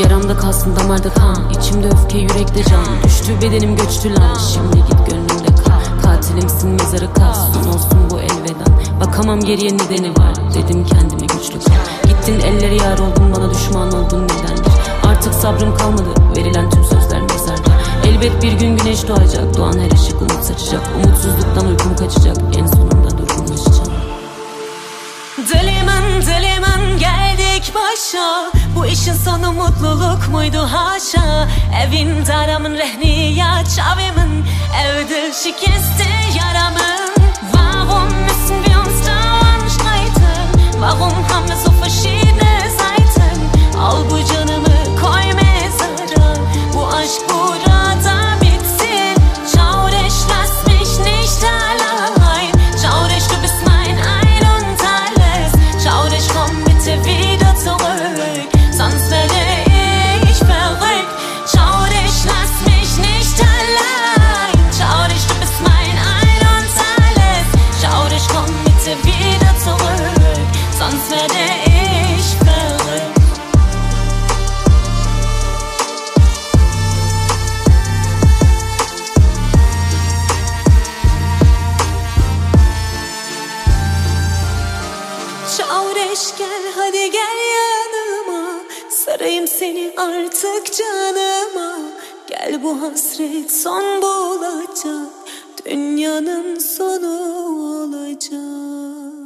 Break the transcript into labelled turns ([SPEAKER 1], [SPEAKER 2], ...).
[SPEAKER 1] Yaramda kalsın damarda kan, içimde öfke yürekte can. Düştü bedenim göçtü lan, şimdi git gönlümde kal. Katilimsin mezarı kaz, son olsun bu elveda. Bakamam geriye nedeni var, dedim kendime güçlü kal. Gittin elleri yar oldun, bana düşman oldun nedendir? Artık sabrım kalmadı, verilen tüm sözler mezarda. Elbet bir gün güneş doğacak, doğan her ışık umut saçacak. Umutsuzluktan uykum kaçacak, en sonunda durgunlaşacağım.
[SPEAKER 2] Dilimin geldik başa. Bu işin sonu mutluluk muydu haşa? Evin daramın rehni ya çavimin. Evde şikesti yaramın. Warum müssen wir uns dauernd streiten? Warum haben wir so verschiedene Seiten? Al bu canımı koy mezara. Bu aşk burada bitsin. Traurig, lass mich nicht allein. Traurig, du bist mein Ein und alles. Traurig, komm bitte wieder zurück, sonst werde ich verrückt. Traurig, lass mich nicht allein. Traurig, du bist mein Ein und alles. Traurig, komm bitte wieder zurück, sonst werde ich verrückt. Traurig, gel hadi gel yanıma. Sarayım seni artık canıma. Gel bu hasret son bulacak. Dünyanın sonu olacak.